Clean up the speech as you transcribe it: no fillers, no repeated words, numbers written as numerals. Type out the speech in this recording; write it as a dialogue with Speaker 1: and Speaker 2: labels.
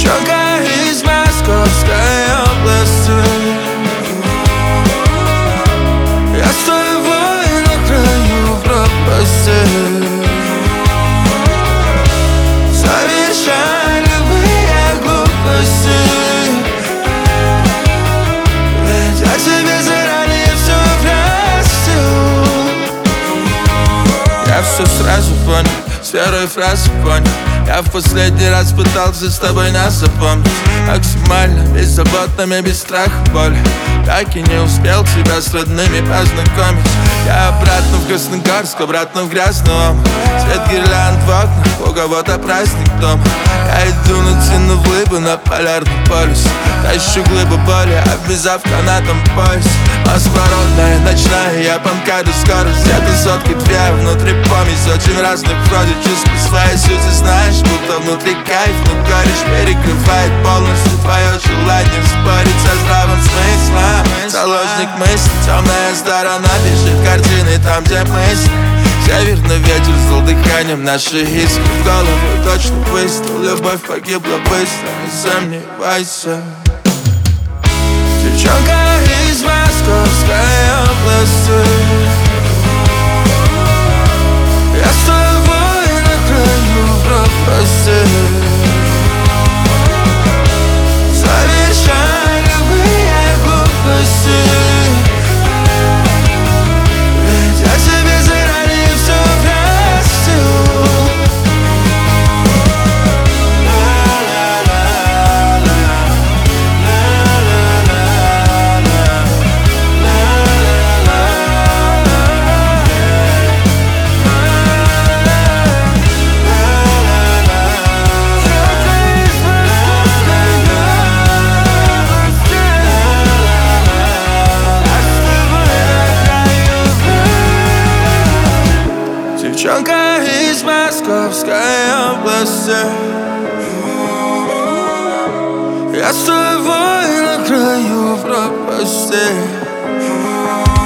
Speaker 1: Девчонка из Московской области. Я с тобой на краю пропасти. Совершай любые глупости, ведь я тебе заранее все простил. Я все сразу понял, с первой фразы понял. Я в последний раз пытался с тобой нас запомнить максимально беззаботными, без страха боли. Так и не успел тебя с родными познакомить. Я обратно в Красногорск, обратно в грязный омут. Свет гирлянд в окнах, у кого-то праздник дома. Я иду, натянув лыбу на полярный полюс. Тащу глыбу боли, обвязав канатом пояс. Москва родная, ночная, я по МКАДу скорость. Где-то сотки две, внутри помесь очень разных вроде. Чувства своей сути знаешь, будто внутри кайф, но горечь перекрывает полностью твое желание спорить со здравым смыслом. Заложник мысли, темная сторона бежит картины там, где мысли. Северный ветер сдул дыханием наши искры в голову. Точно выстрел, любовь погибла быстро, не сомневайся. Девчонка из Московской области. Я с тобой на краю пропасти. Совершай любые глупости, ведь я тебе заранее все простил. Девчонка из Московской области. Я с тобой на краю пропасти.